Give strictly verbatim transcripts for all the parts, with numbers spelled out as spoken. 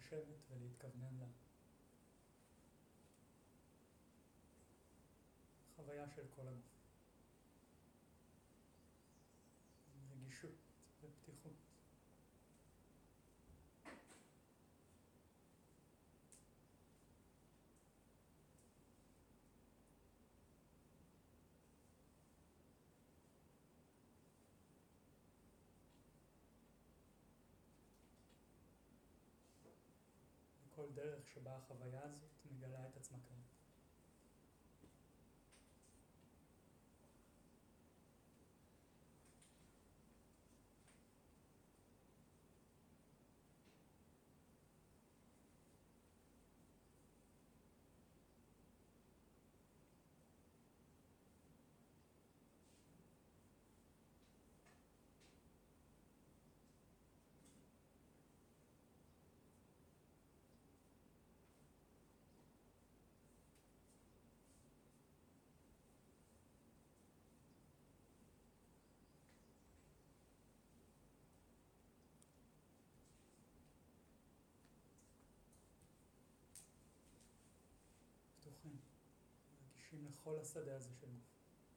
לשבת ולהתכוונן לה. חוויה של כל הגוף. רגישות ופתיחות. כל דרך שבה החוויה הזאת מגלה את עצמה כאן. פתוחים, רגישים לכל השדה הזה של גוף.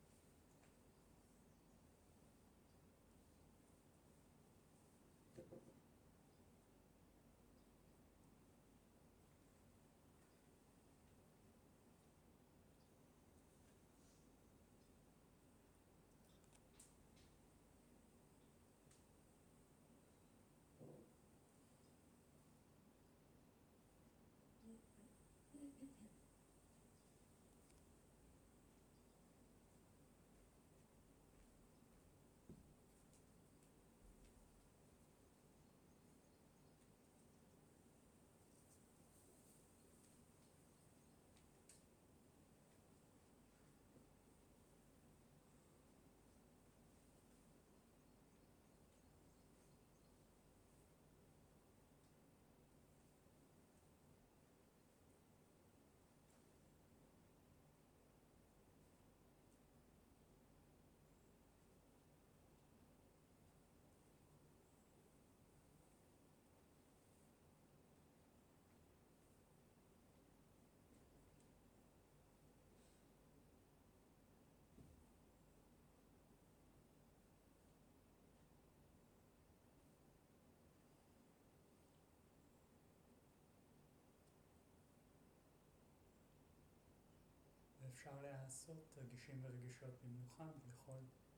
ואפשר לעשות רגישים ורגישות במיוחד לכל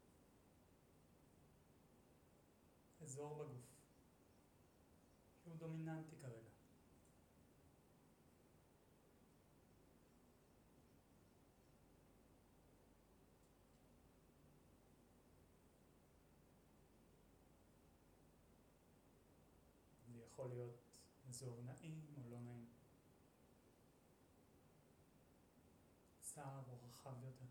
אזור בגוף שהוא דומיננטי כרגע. זה יכול להיות אזור נעים או לא נעים. צר או רחב יותר.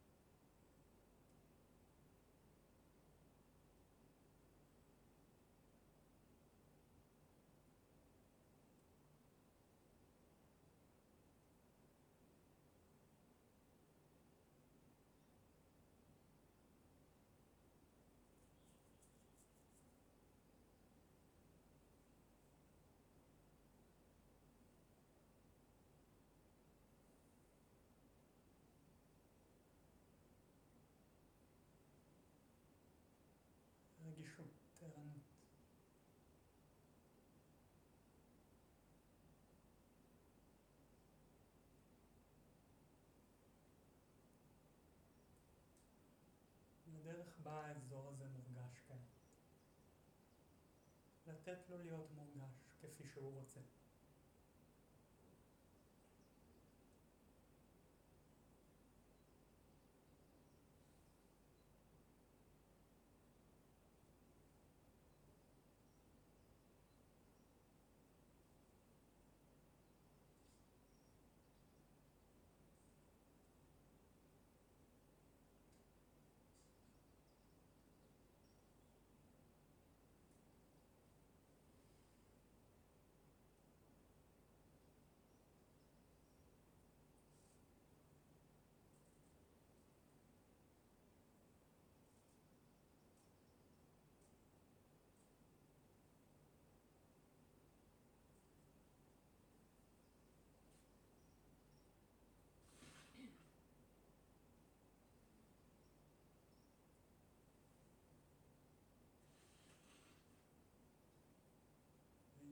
רגישות, ערנות. לדרך בה האזור הזה מורגש כאן. לתת לו להיות מורגש כפי שהוא רוצה.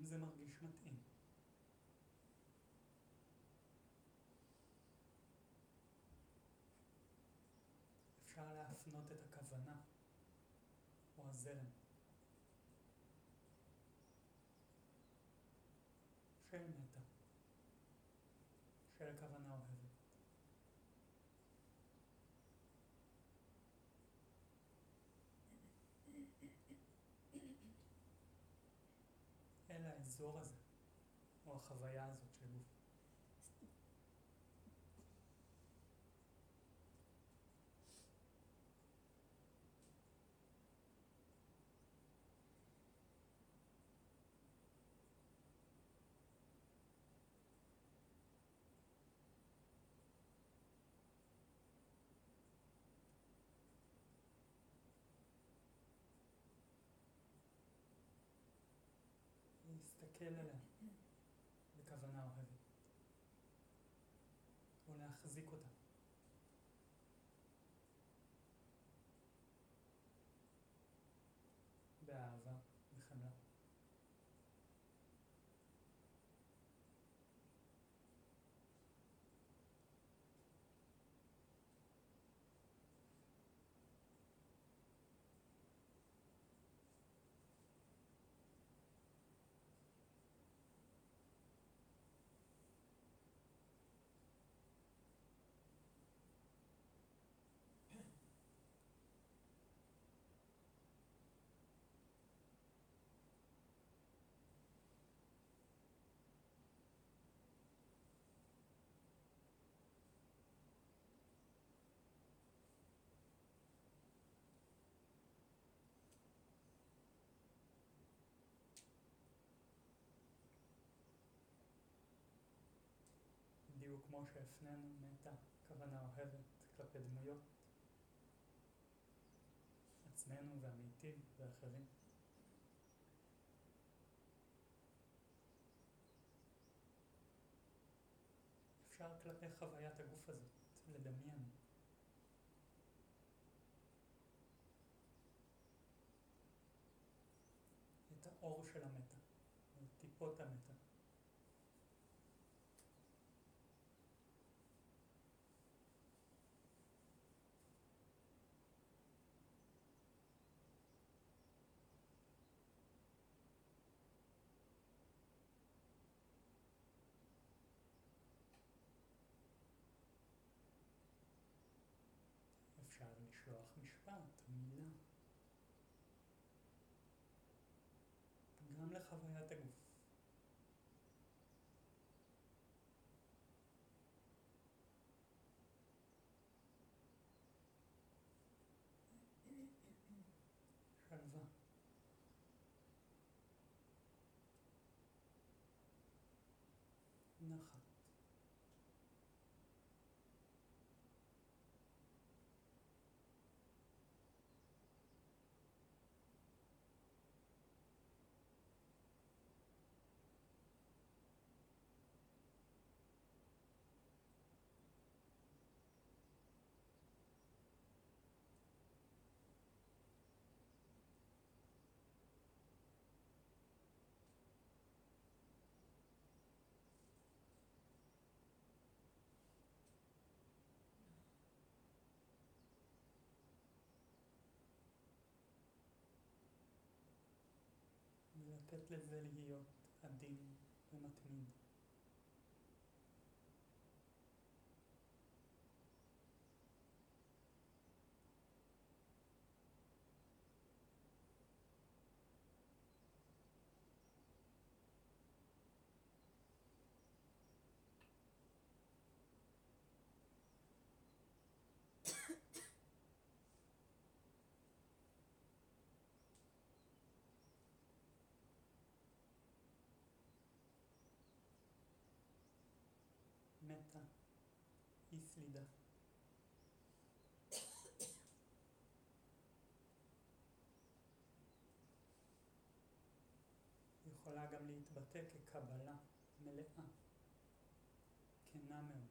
זה מרגיש מתאים. אפשר להפנות את הכוונה או הזרם של מטה, של כוונה אוהבת. אל האזור הזה, או החוויה הזאת של גוף. להסתכל עליה בכוונה אוהבת, או להחזיק אותה. באהבה, בחמלה. בדיוק כמו שהפנינו מטה, כוונה אוהבת כלפי דמויות, עצמנו והמיטיב ואחרים. אפשר כלפי חוויית הגוף הזאת לדמיין את האור של המטה, או טיפות המטה. אפשר לשלוח משפט, מילה, גם לחוויית הגוף. שלווה. נחת. ולתת לזה להיות עדין ומתמיד. מטה היא סלידה. יכולה גם להתבטא כקבלה מלאה, כנה מאוד.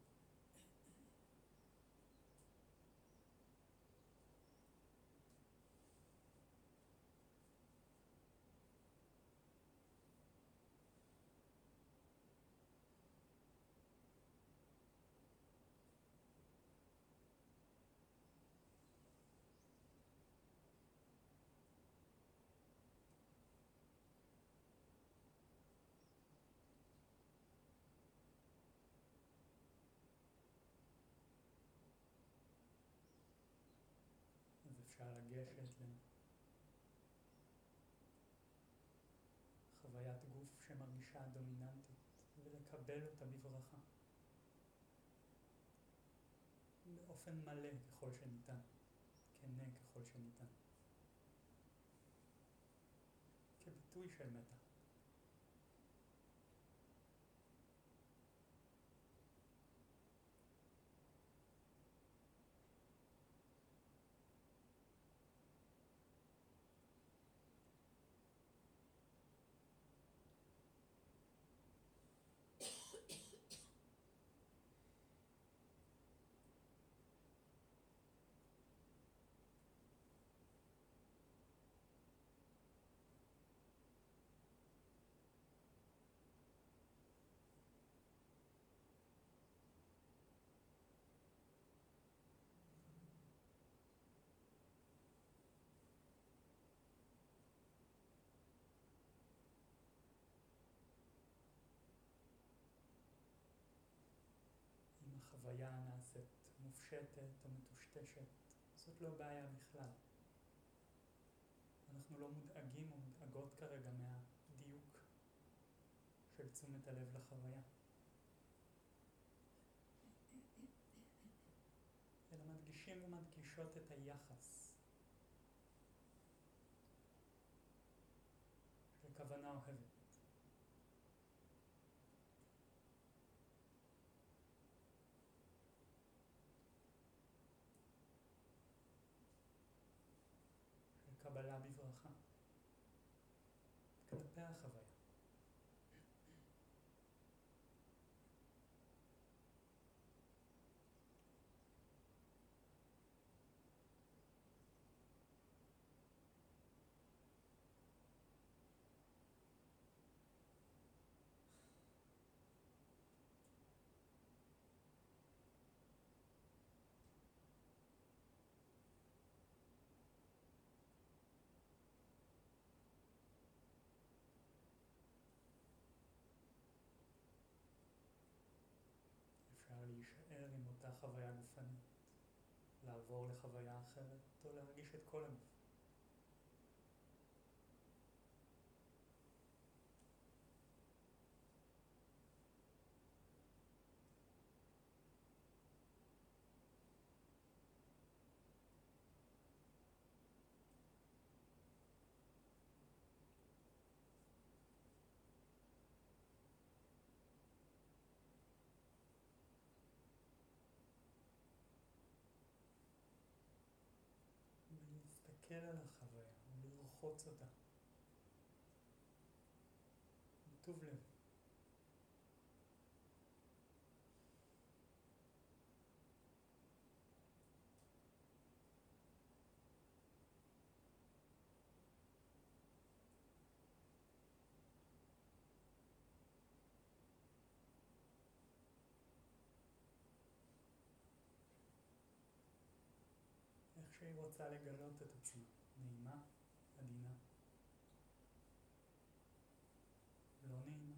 הגישה הדומיננטית ולקבל אותה בברכה באופן מלא ככל שניתן, כנה ככל שניתן, כביטוי של מטה. אם החוויה נעשית מופשטת או מטושטשת, זאת לא בעיה בכלל. אנחנו לא מודאגים או מודאגות כרגע מהדיוק של תשומת הלב לחוויה, אלא מדגישים ומדגישות את היחס של כוונה אוהבת. של קבלה בברכה כלפי החוויה. אפשר להישאר עם אותה חוויה גופנית, לעבור לחוויה אחרת או להרגיש את כל הגוף. ולהסתכל על החוויה ולרחוץ אותה בטוב לב. איך שהיא רוצה לגלות את עצמה, נעימה, עדינה, לא נעימה,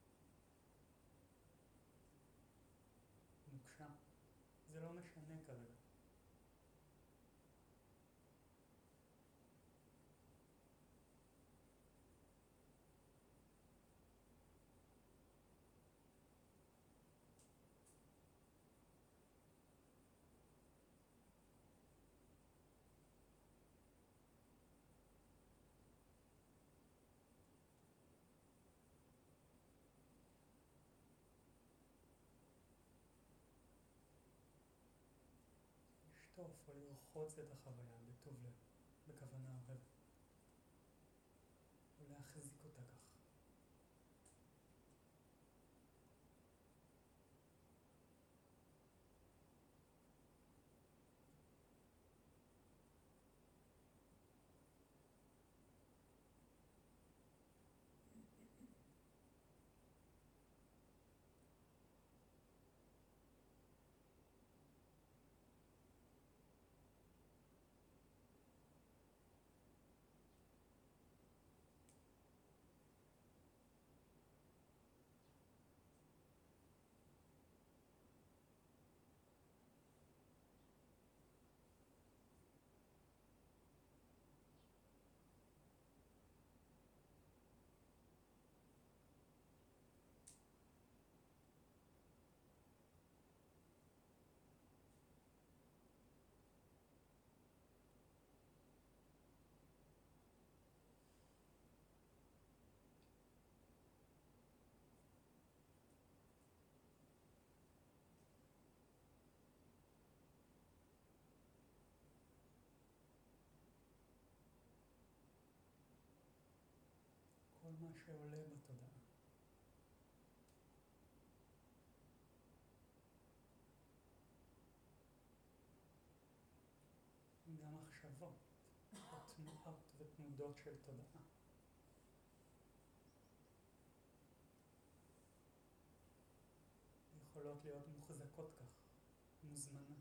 נוקשה, זה לא משנה כרגע. לשטוף או לרחוץ את החוויה בטוב לב, בכוונה אוהבת, ולהחזיק אותה כך. מה שעולה בתודעה. גם מחשבות, תנועות ותנודות של תודעה. יכולות להיות מוחזקות כך, מוזמנות.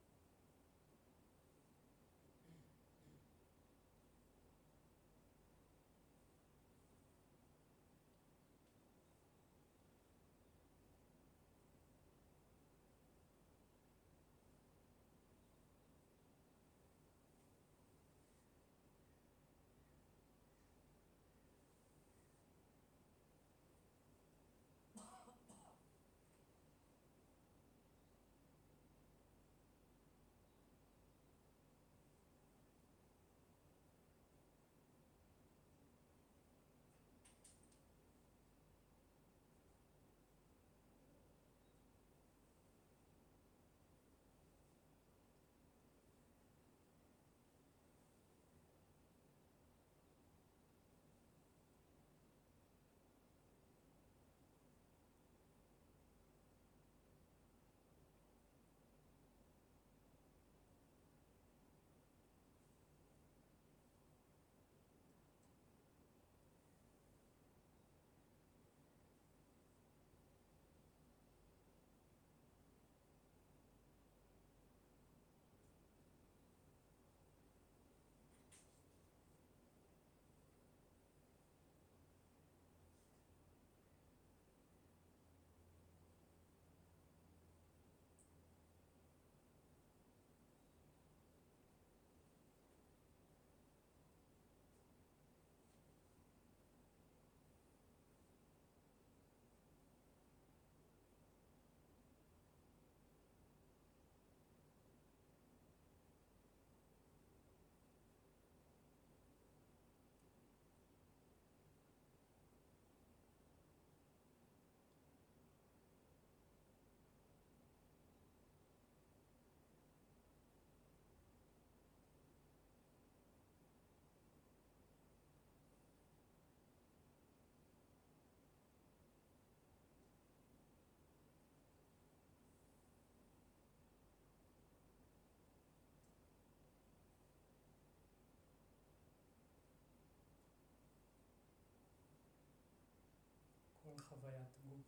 כל חוויית גוף,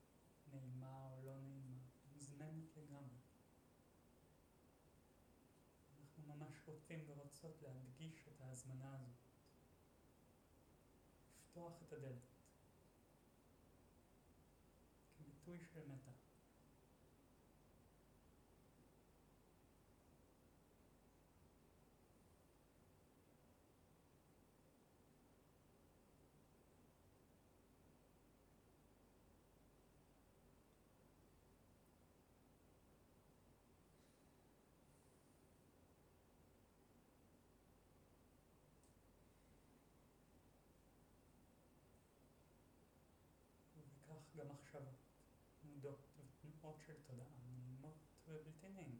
נעימה או לא נעימה, מוזמנת לגמרי. אנחנו ממש רוצים ורוצות להדגיש את ההזמנה הזאת. לפתוח את הדלת. כביטוי של מטה. וכך גם מחשבות, תנודות ותנועות של תודעה, נעימות ובלתי נעימות.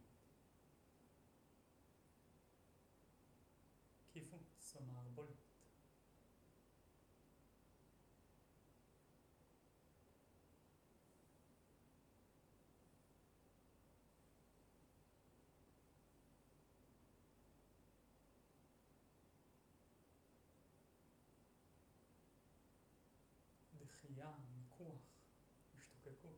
קיבוץ או מערבולת. דחייה, מיקוח, השתוקקות.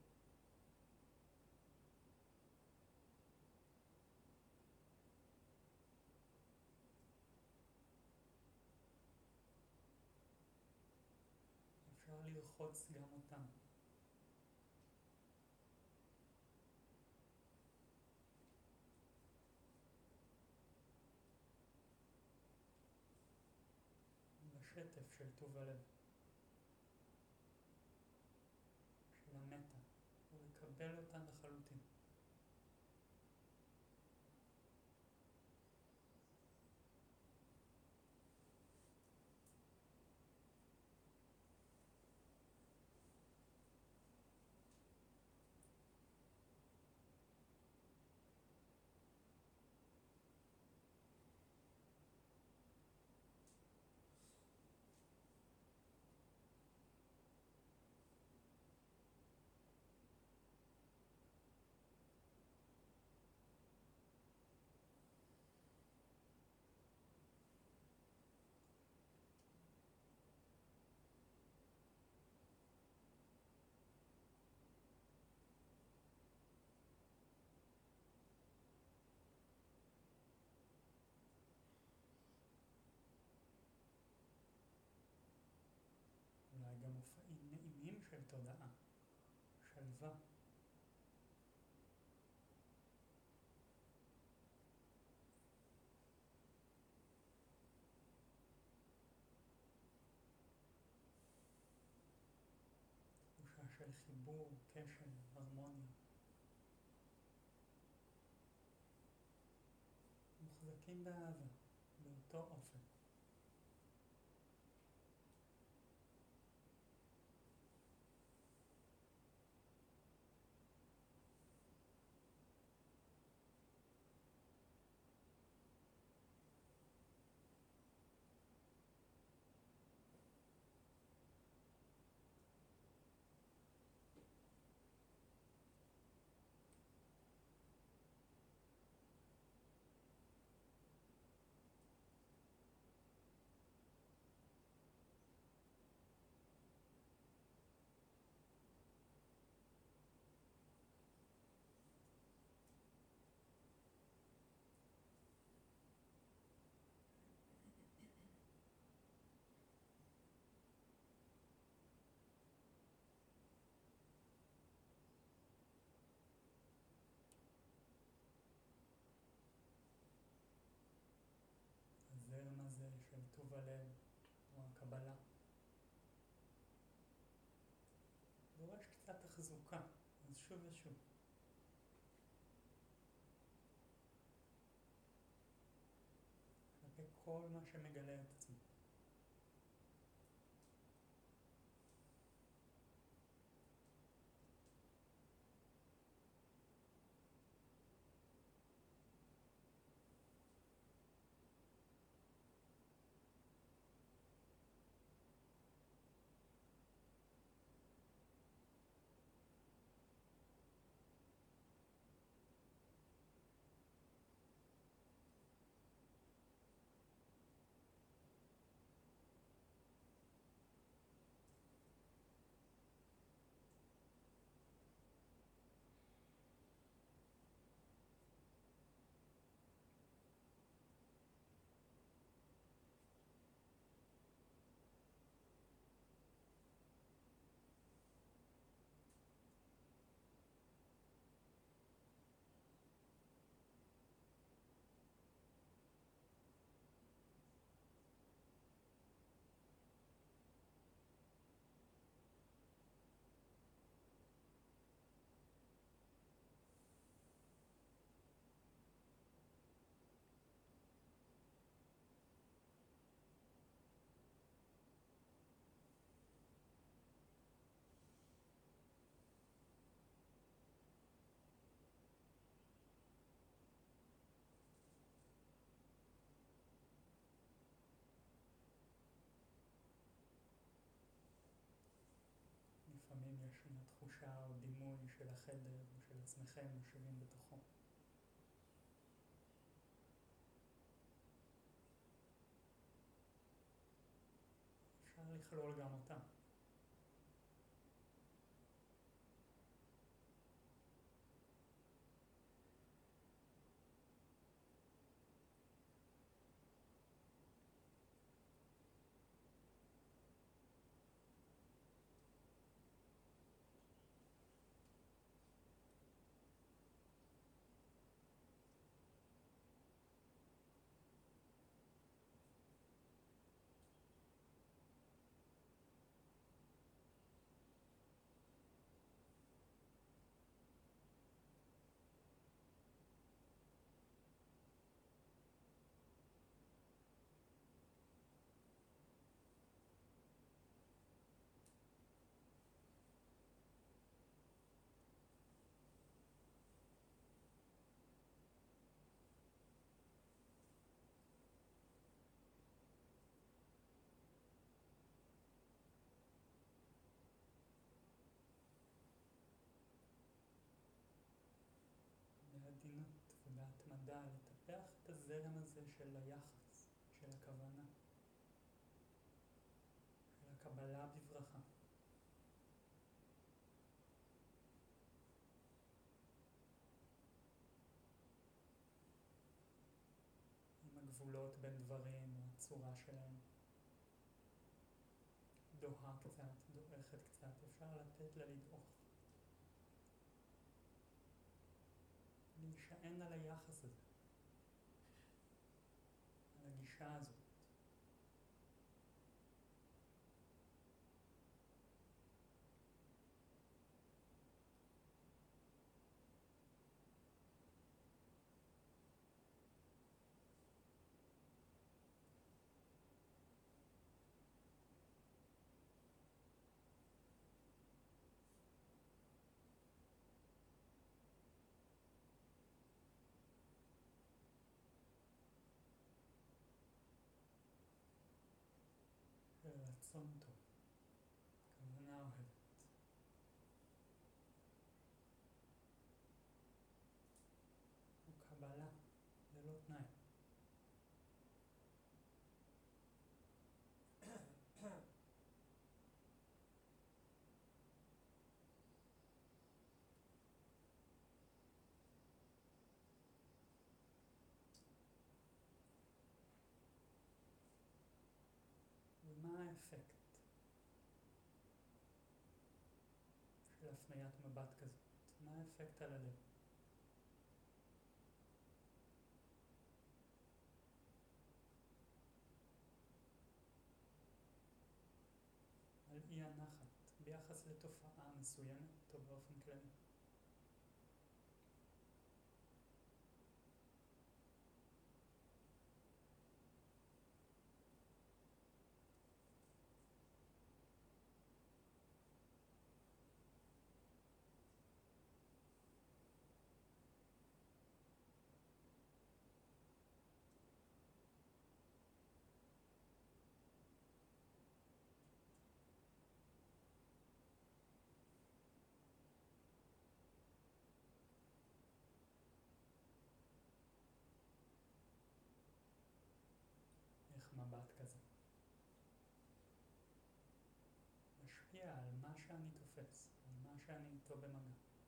אפשר לרחוץ גם אותם. בשטף של טוב הלב, של המטה, ולקבל אותן לחלוטין. שלווה. תחושה של חיבור, קשר, הרמוניה. מוחזקים באהבה, באותו אופן. הזרם הזה של טוב הלב, או הקבלה, דורש קצת תחזוקה, אז שוב ושוב. כלפי כל מה שמגלה את עצמו. לפעמים יש לנו תחושה או דימוי של החדר או של עצמכם יושבים בתוכו. אפשר לכלול גם אותם. בעדינות ובהתמדה לטפח את הזרם הזה של היחס, של הכוונה, של הקבלה בברכה. עם הגבולות בין דברים, הצורה שלהם. דוהה קצת, דועכת קצת, אפשר לתת לה לדעוך. ולהישען על היחס הזה, על הגישה הזאת. רצון טוב, כוונה אוהבת. וקבלה ללא תנאי. ומה האפקט של הפניית מבט כזאת? מה האפקט על הלב? על אי הנחת ביחס לתופעה מסוימת או באופן כללי. איך מבט כזה משפיע על מה שאני תופס, על מה שאני איתו במגע.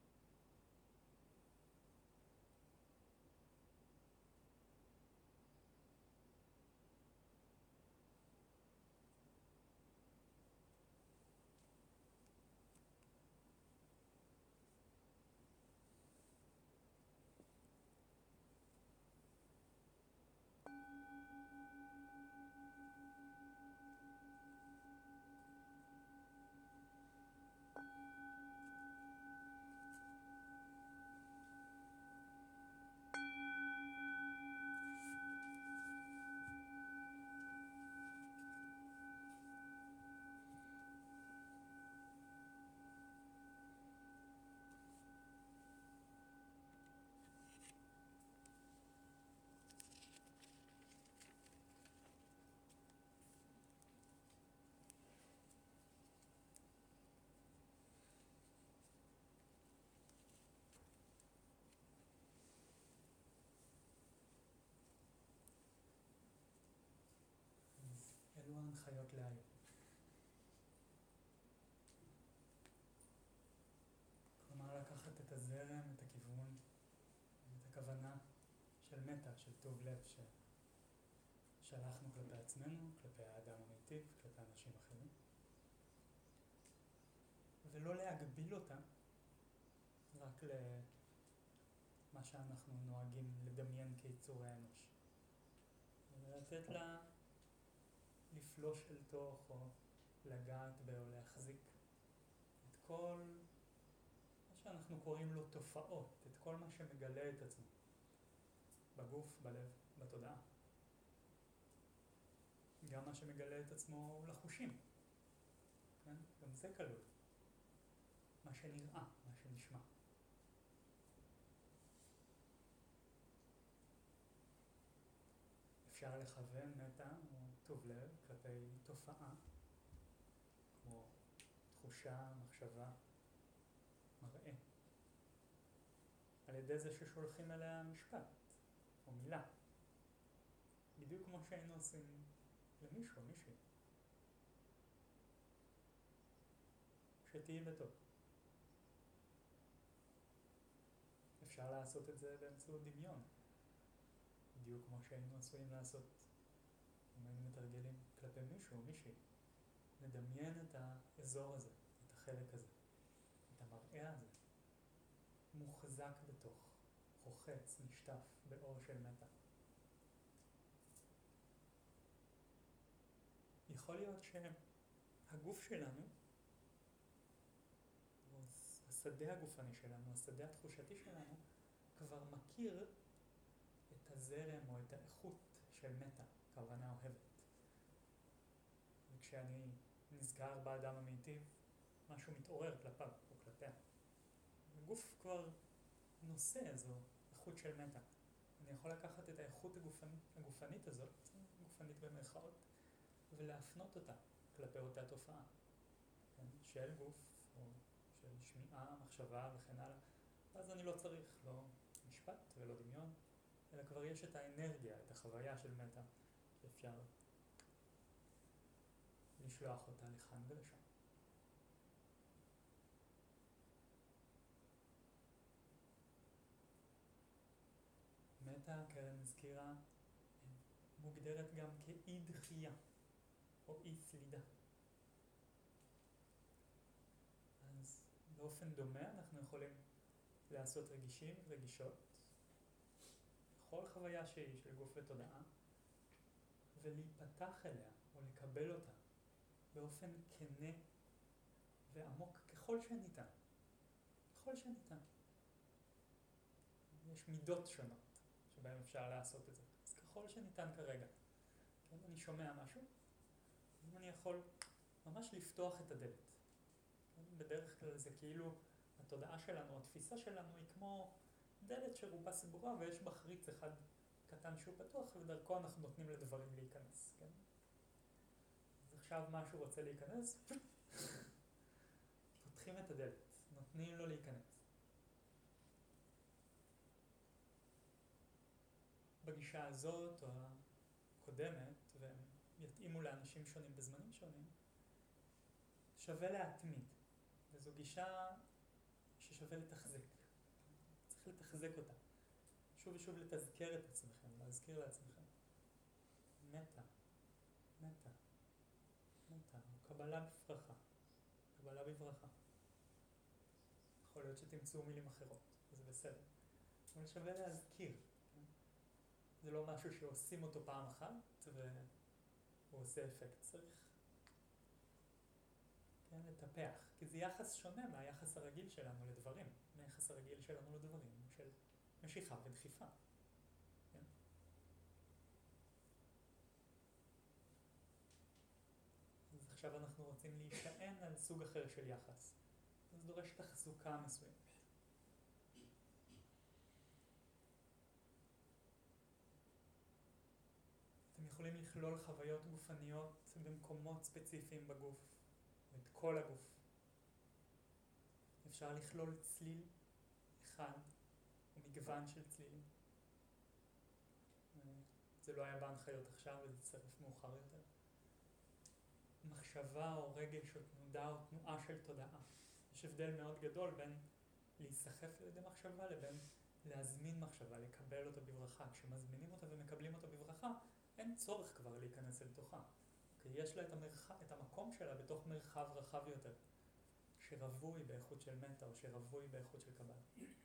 אלו ההנחיות להיום. כלומר, לקחת את הזרם, את הכיוון, את הכוונה של מטה, של טוב לב ששלחנו כלפי עצמנו, כלפי האדם המיטיב, כלפי אנשים אחרים, ולא להגביל אותה רק למה שאנחנו נוהגים לדמיין כיצורי האנוש, ולתת לה לפלוש אל תוך או לגעת בה או להחזיק את כל מה שאנחנו קוראים לו תופעות, את כל מה שמגלה את עצמו בגוף, בלב, בתודעה. גם מה שמגלה את עצמו לחושים, כן? גם זה כלול. מה שנראה, מה שנשמע. אפשר לכוון מטה או טוב לב כלפי תופעה, כמו תחושה, מחשבה, מראה, על ידי זה ששולחים אליה משפט או מילה, בדיוק כמו שהיינו עושים למישהו או מישהי. שתהי בטוב. אפשר לעשות את זה באמצעות דמיון, בדיוק כמו שהיינו עשויים לעשות אם היינו מתרגלים כלפי מישהו או מישהי. לדמיין את האזור הזה, את החלק הזה, את המראה הזה, מוחזק בתוך רוחץ, נשטף באור של מטה. יכול להיות שהגוף שלנו, או השדה הגופני שלנו, השדה התחושתי שלנו, כבר מכיר את הזרם או את האיכות של מטה, כוונה אוהבת. וכשאני נזכר באדם המיטיב, משהו מתעורר כלפיו או כלפיה. הגוף כבר נושא איזו איכות של מטה. אני יכול לקחת את האיכות הגופנית, הגופנית הזאת, גופנית במרכאות, ולהפנות אותה כלפי אותה תופעה. כן? של גוף, או של שמיעה, מחשבה וכן הלאה. אז אני לא צריך לא משפט ולא דמיון, אלא כבר יש את האנרגיה, את החוויה של מטה, שאפשר לשלוח אותה לכאן ולשם. מטה, קרן הזכירה, מוגדרת גם כאי דחייה, או אי סלידה. אז באופן דומה אנחנו יכולים לעשות רגישים, רגישות, בכל חוויה שהיא של גוף ותודעה, ולהיפתח אליה, או לקבל אותה, באופן כנה ועמוק ככל שניתן. ככל שניתן. יש מידות שונות שבהן אפשר לעשות את זה. אז ככל שניתן כרגע. כן, אני שומע משהו, אם אני יכול ממש לפתוח את הדלת. כן, בדרך כלל זה כאילו התודעה שלנו, התפיסה שלנו היא כמו דלת שרובה סגורה ויש בה חריץ אחד קטן שהוא פתוח, ודרכו אנחנו נותנים לדברים להיכנס. כן? אז עכשיו משהו רוצה להיכנס, פותחים את הדלת, נותנים לו להיכנס. בגישה הזאת או הקודמת, והם יתאימו לאנשים שונים בזמנים שונים, שווה להתמיד. וזו גישה ששווה לתחזק. צריך לתחזק אותה. שוב ושוב לתזכר את עצמכם, להזכיר לעצמכם. מטה, מטה, מטה, קבלה בברכה, קבלה בברכה. יכול להיות שתמצאו מילים אחרות, זה בסדר. אבל שווה להזכיר. כן? זה לא משהו שעושים אותו פעם אחת והוא עושה אפקט. צריך כן, לטפח, כי זה יחס שונה מהיחס הרגיל שלנו לדברים, מהיחס הרגיל שלנו לדברים, של משיכה ודחיפה. כן? אז עכשיו אנחנו רוצים להישען על סוג אחר של יחס. אז דורש תחזוקה מסוימת. אתם יכולים לכלול חוויות גופניות במקומות ספציפיים בגוף, את כל הגוף. אפשר לכלול צליל אחד, או מגוון של צלילים. זה לא היה בהנחיות עכשיו, וזה צרף מאוחר יותר. מחשבה או רגש או תנודה או תנועה של תודעה. יש הבדל מאוד גדול בין להיסחף על ידי מחשבה לבין להזמין מחשבה, לקבל אותה בברכה. כשמזמינים אותה ומקבלים אותה בברכה, אין צורך כבר להיכנס אל תוכה. כי יש לה את, המרחב, את המקום שלה בתוך מרחב רחב יותר, שרווי באיכות של מטה או שרווי באיכות של קבלה.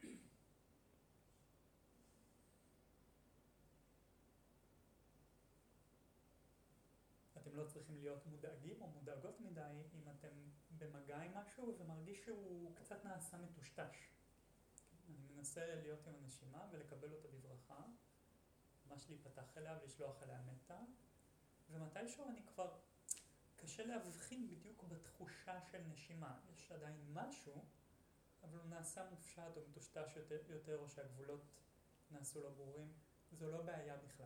אתם לא צריכים להיות מודאגים או מודאגות מדי אם אתם במגע עם משהו ומרגיש שהוא קצת נעשה מטושטש. אני מנסה להיות עם הנשימה ולקבל אותה בברכה, ממש להיפתח אליה ולשלוח אליה מטה, ומתישהו אני כבר קשה להבחין בדיוק בתחושה של נשימה. יש עדיין משהו, אבל הוא נעשה מופשט או מטושטש יותר, יותר או שהגבולות נעשו לא ברורים. זו לא בעיה בכלל.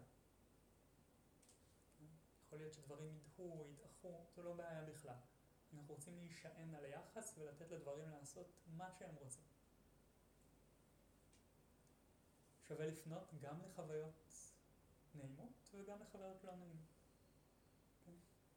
יכול להיות שדברים ידחו, יתאחו, זו לא בעיה בכלל. אנחנו רוצים להישען על היחס ולתת לדברים לעשות מה שהם רוצים. שווה לפנות גם לחוויות נעימות וגם לחוויות לא נעימות. כן?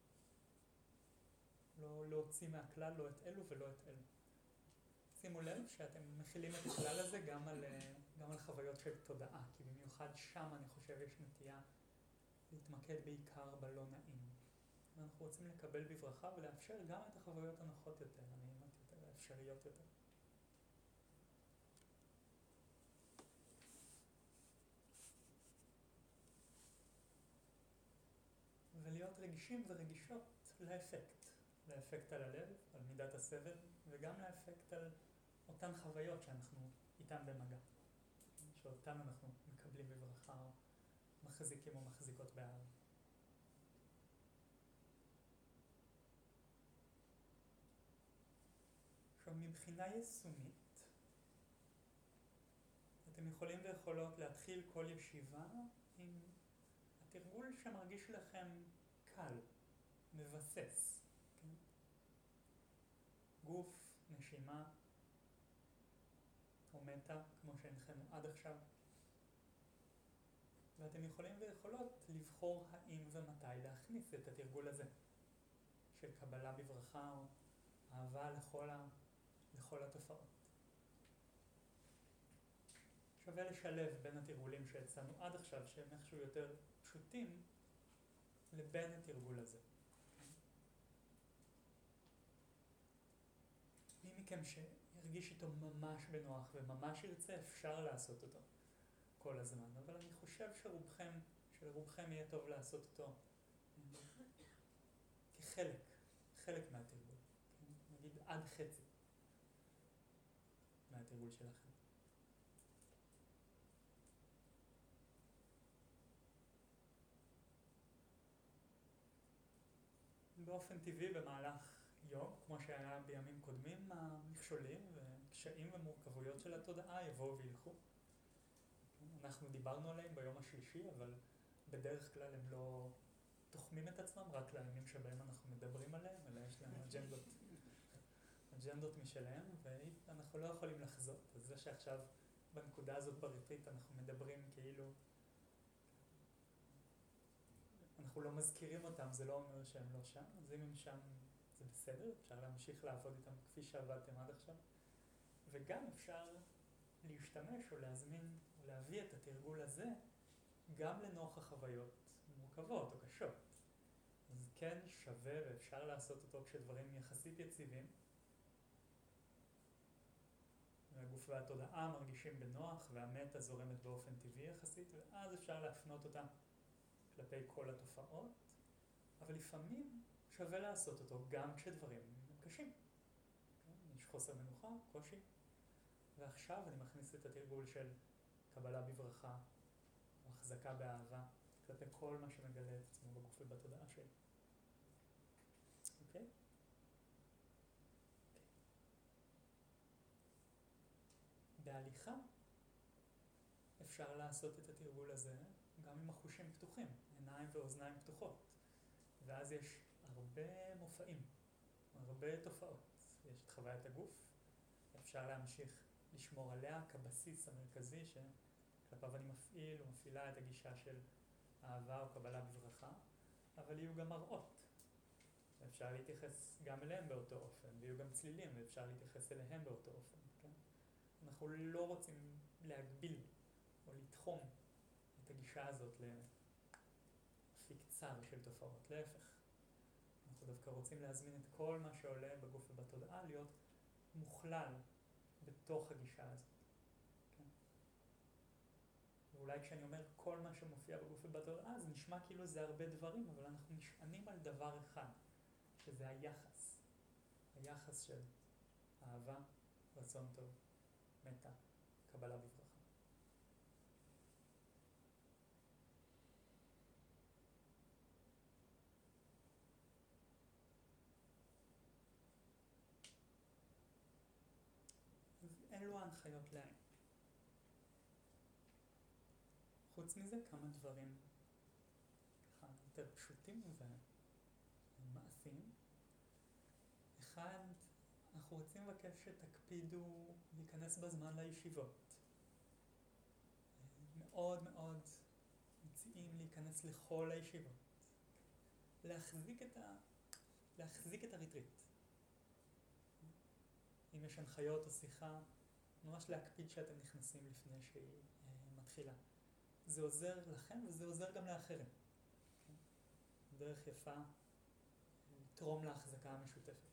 לא להוציא מהכלל לא את אלו ולא את אלו. שימו לב שאתם מכילים את הכלל הזה גם על, גם על חוויות של תודעה, כי במיוחד שם אני חושב יש נטייה להתמקד בעיקר בלא נעים. ואנחנו רוצים לקבל בברכה ולאפשר גם את החוויות הנוחות יותר, הנעימות יותר, האפשריות יותר. רגישים ורגישות לאפקט, לאפקט על הלב, על מידת הסבל, וגם לאפקט על אותן חוויות שאנחנו איתן במגע, שאותן אנחנו מקבלים בברכה, או מחזיקים או מחזיקות באהבה. עכשיו, מבחינה יישומית, אתם יכולים ויכולות להתחיל כל ישיבה עם התרגול שמרגיש לכם קל, מבסס, כן? גוף, נשימה, או מטה, כמו שהנחינו עד עכשיו. ואתם יכולים ויכולות לבחור האם ומתי להכניס את התרגול הזה, של קבלה בברכה או אהבה לכל, ה... לכל התופעות. שווה לשלב בין התרגולים שהצענו עד עכשיו, שהם איכשהו יותר פשוטים, לבין התרגול הזה. מי מכם שירגיש איתו ממש בנוח וממש ירצה, אפשר לעשות אותו כל הזמן. אבל אני חושב שרובכם, שלרובכם יהיה טוב לעשות אותו כחלק, חלק מהתרגול. נגיד עד חצי מהתרגול שלכם. באופן טבעי במהלך יום, כמו שהיה בימים קודמים, המכשולים וקשיים ומורכבויות של התודעה יבואו וילכו. אנחנו דיברנו עליהם ביום השלישי, אבל בדרך כלל הם לא תוחמים את עצמם רק לימים שבהם אנחנו מדברים עליהם, אלא יש להם אג'נדות, אג'נדות משלהם, ואנחנו לא יכולים לחזות. אז זה שעכשיו בנקודה הזאת בריטריט אנחנו מדברים כאילו אנחנו לא מזכירים אותם, זה לא אומר שהם לא שם, אז אם הם שם זה בסדר, אפשר להמשיך לעבוד איתם כפי שעבדתם עד עכשיו. וגם אפשר להשתמש או להזמין או להביא את התרגול הזה גם לנוכח חוויות מורכבות או קשות. אז כן שווה ואפשר לעשות אותו כשדברים יחסית יציבים. והגוף והתודעה מרגישים בנוח והמטה זורמת באופן טבעי יחסית, ואז אפשר להפנות אותה כלפי כל התופעות, אבל לפעמים שווה לעשות אותו גם כשדברים קשים. יש חוסר מנוחה, קושי, ועכשיו אני מכניס את התרגול של קבלה בברכה, או החזקה באהבה, כלפי כל מה שמגלה את עצמו בגוף ובתודעה שלי. אוקיי? בהליכה אפשר לעשות את התרגול הזה גם עם החושים פתוחים, עיניים ואוזניים פתוחות. ואז יש הרבה מופעים, הרבה תופעות. יש את חוויית הגוף, אפשר להמשיך לשמור עליה כבסיס המרכזי שכלפיו אני מפעיל ומפעילה את הגישה של אהבה או קבלה בברכה, אבל יהיו גם מראות. ואפשר להתייחס גם אליהם באותו אופן, ויהיו גם צלילים ואפשר להתייחס אליהם באותו אופן. כן? אנחנו לא רוצים להגביל או לתחום את הגישה הזאת לאפיק צר של תופעות, להפך. אנחנו דווקא רוצים להזמין את כל מה שעולה בגוף ובתודעה להיות מוכלל בתוך הגישה הזאת. כן? ואולי כשאני אומר כל מה שמופיע בגוף ובתודעה, זה נשמע כאילו זה הרבה דברים, אבל אנחנו נשענים על דבר אחד, שזה היחס. היחס של אהבה, רצון טוב, מטה, קבלה בברכה. אלו ההנחיות להם. חוץ מזה כמה דברים ככה יותר פשוטים ומעשיים. אחד, אנחנו רוצים לבקש שתקפידו להיכנס בזמן לישיבות. מאוד מאוד מציעים להיכנס לכל הישיבות. להחזיק את ה... להחזיק את הריטריט. אם יש הנחיות או שיחה, ממש להקפיד שאתם נכנסים לפני שהיא מתחילה. זה עוזר לכם וזה עוזר גם לאחרים. דרך יפה לתרום להחזקה המשותפת.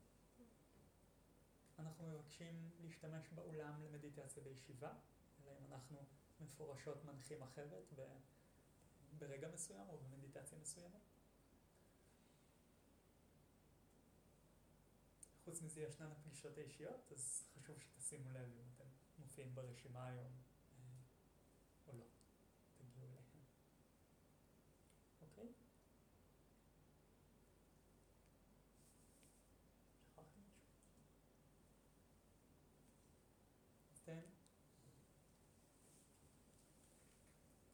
אנחנו מבקשים להשתמש באולם למדיטציה בישיבה, אלא אם אנחנו מפורשות מנחים אחרת ברגע מסוים או במדיטציה מסוימת. חוץ מזה ישנן הפגישות האישיות, אז חשוב שתשימו לב אם אתם מופיעים ברשימה היום אה, או לא. תגיעו אליהם. אוקיי? שכחתי משהו. אז תן